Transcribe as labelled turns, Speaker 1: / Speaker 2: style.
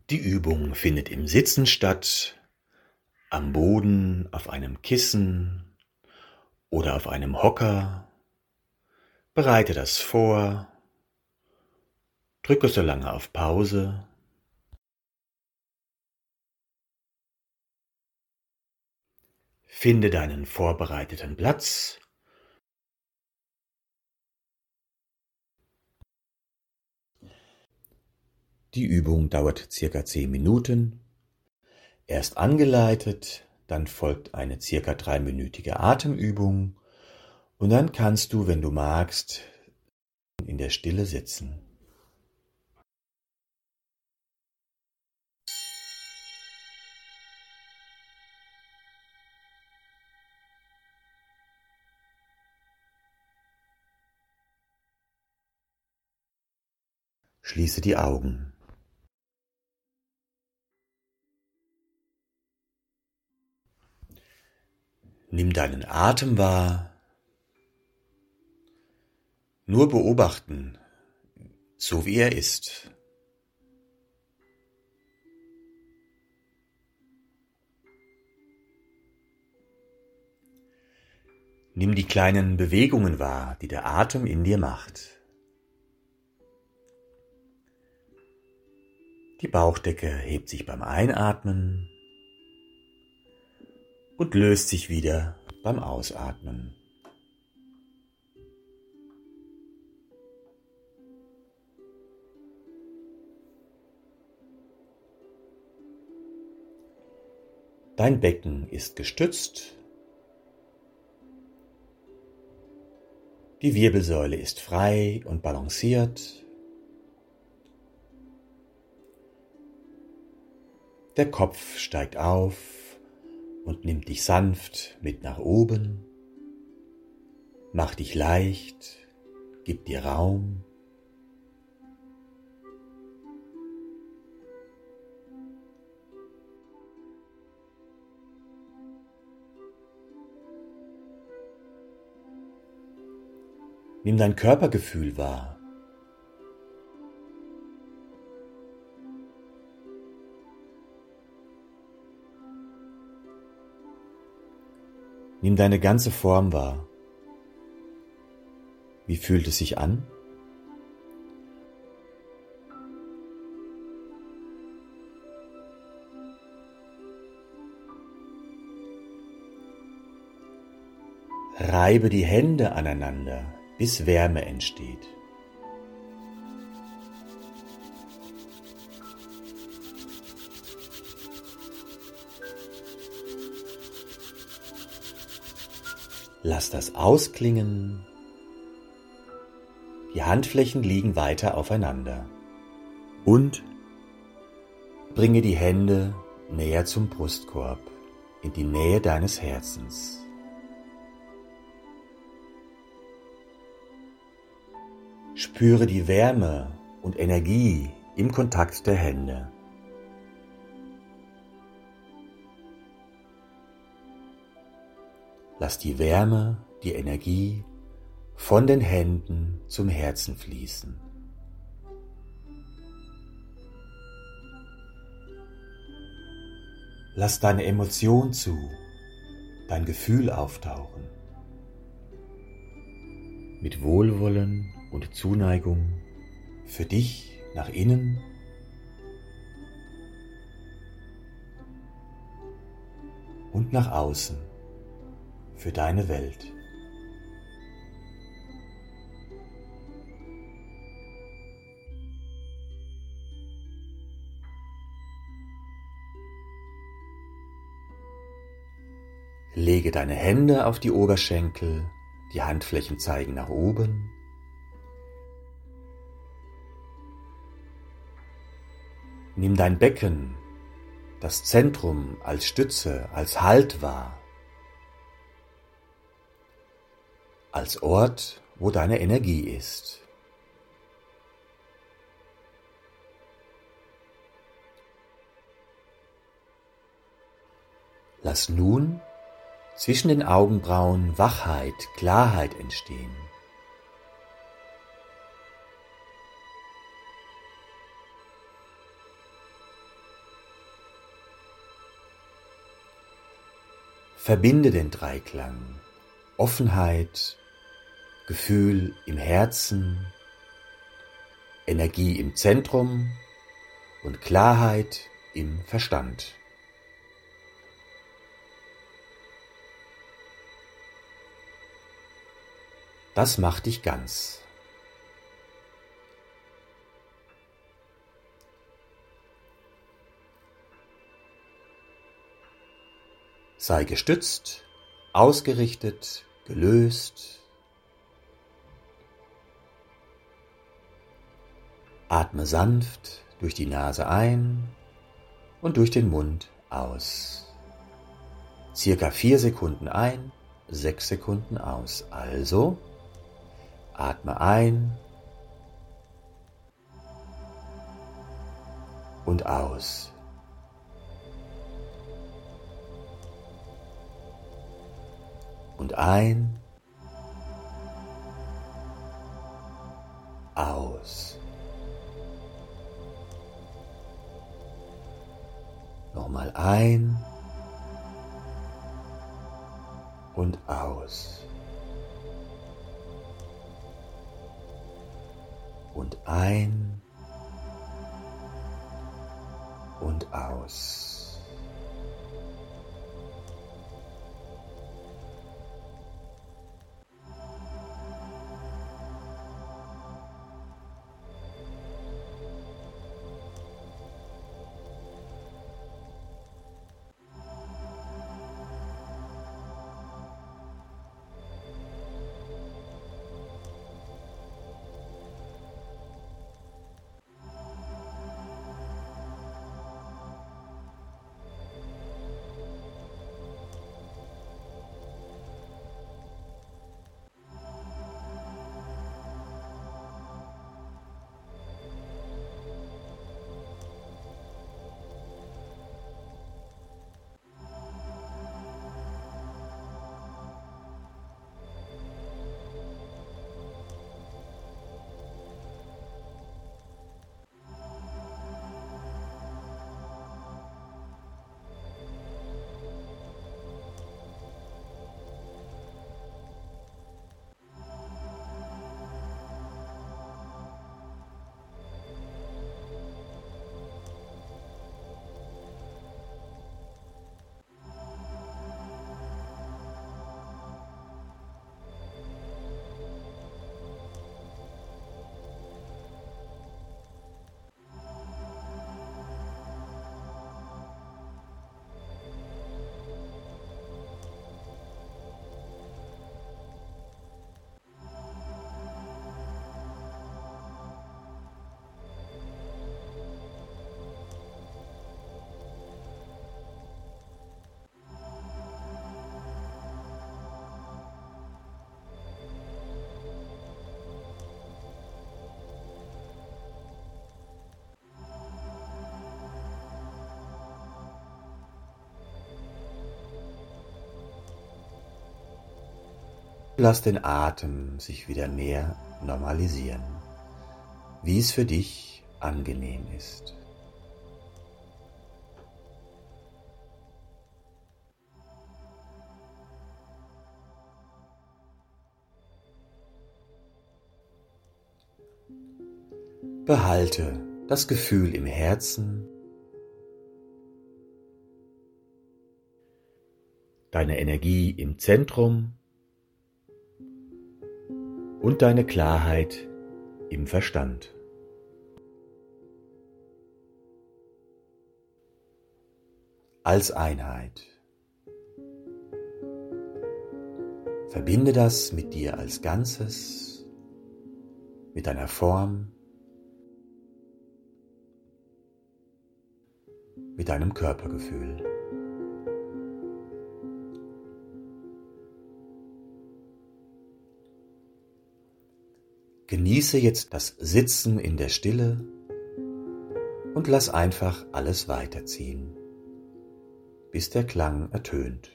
Speaker 1: Die Übung findet im Sitzen statt, am Boden, auf einem Kissen oder auf einem Hocker. Bereite das vor, drücke so lange auf Pause. Finde deinen vorbereiteten Platz. Die Übung dauert ca. 10 Minuten. Erst angeleitet, dann folgt eine ca. 3-minütige Atemübung und dann kannst du, wenn du magst, in der Stille sitzen. Schließe die Augen. Nimm deinen Atem wahr. Nur beobachten, so wie er ist. Nimm die kleinen Bewegungen wahr, die der Atem in dir macht. Die Bauchdecke hebt sich beim Einatmen und löst sich wieder beim Ausatmen. Dein Becken ist gestützt. Die Wirbelsäule ist frei und balanciert. Der Kopf steigt auf und nimmt dich sanft mit nach oben. Mach dich leicht, gib dir Raum. Nimm dein Körpergefühl wahr. Nimm deine ganze Form wahr. Wie fühlt es sich an? Reibe die Hände aneinander, bis Wärme entsteht. Lass das ausklingen. Die Handflächen liegen weiter aufeinander. Und bringe die Hände näher zum Brustkorb, in die Nähe deines Herzens. Spüre die Wärme und Energie im Kontakt der Hände. Lass die Wärme, die Energie von den Händen zum Herzen fließen. Lass deine Emotion zu, dein Gefühl auftauchen. Mit Wohlwollen und Zuneigung für dich nach innen und nach außen für deine Welt. Lege deine Hände auf die Oberschenkel, die Handflächen zeigen nach oben. Nimm dein Becken, das Zentrum als Stütze, als Halt wahr, als Ort, wo deine Energie ist. Lass nun zwischen den Augenbrauen Wachheit, Klarheit entstehen. Verbinde den Dreiklang Offenheit, Gefühl im Herzen, Energie im Zentrum und Klarheit im Verstand. Das macht dich ganz. Sei gestützt, ausgerichtet, gelöst. Atme sanft durch die Nase ein und durch den Mund aus. Circa 4 Sekunden ein, 6 Sekunden aus. Also atme ein und aus. Und ein, aus. Nochmal ein und aus. Und ein und aus. Lass den Atem sich wieder mehr normalisieren, wie es für dich angenehm ist. Behalte das Gefühl im Herzen, deine Energie im Zentrum und deine Klarheit im Verstand. Als Einheit. Verbinde das mit dir als Ganzes, mit deiner Form, mit deinem Körpergefühl. Genieße jetzt das Sitzen in der Stille und lass einfach alles weiterziehen, bis der Klang ertönt.